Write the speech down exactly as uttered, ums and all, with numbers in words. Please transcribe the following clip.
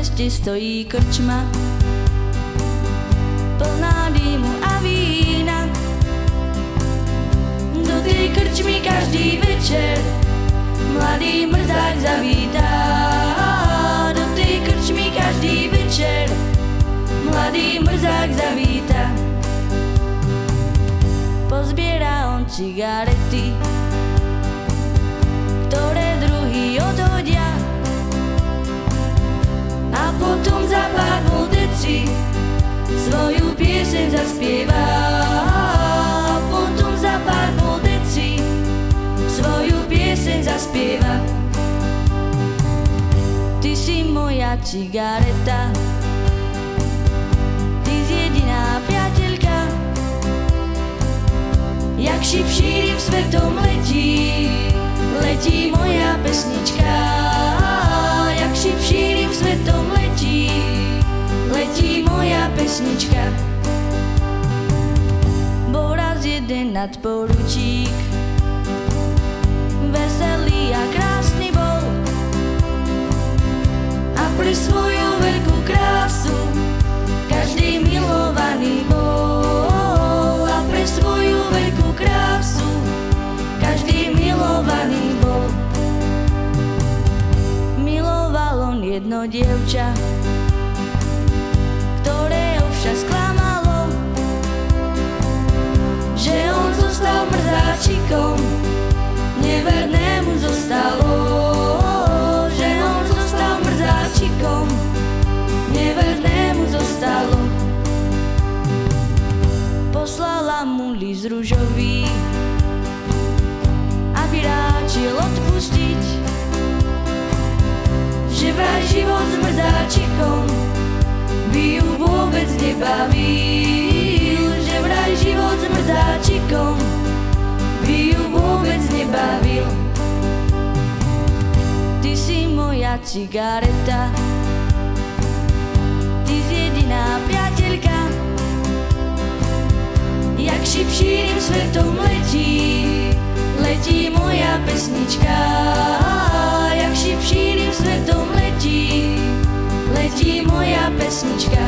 meste stojí krčma, plná dýmu a vína. Do tej krčmy každý večer mladý mrzák zavítá. Do tej krčmy každý večer mladý mrzák zavítá. Pozbiera on cigarety, ktoré druhý odhodia, a potom za pár deci svoju pieseň zaspieva. A potom za pár deci svoju pieseň zaspieva. Ty si moja cigareta, ty si jediná priateľka. Jak šip šírim svetom letí, letí moja pesnička. Jak šip šírim svetom letí, letí moja pesnička. Bol raz jeden nadporučík, veselý a krásny bol, a pre svoju veľkú krásu každý milovaný bol. A pre svoju veľkú krásu každý milovaný bol. Miloval on jedno dievča, ktoré ho však sklamalo, že on zostal mrzáčikom, nevernému zostalo. Že on zostal mrzáčikom, nevernému zostalo. Poslala mu list ružový, aby ráčil odpustiť, že vraj život s mrzáčikom by ju vôbec nebavil. Že vraj život s mrzáčikom by ju vôbec nebavil. Ty si moja cigareta, ty si jediná priateľka. Jak šip šírim svetom letí, letí moja pesnička. Jak šip šírim svetom letí, letí moja pesnička.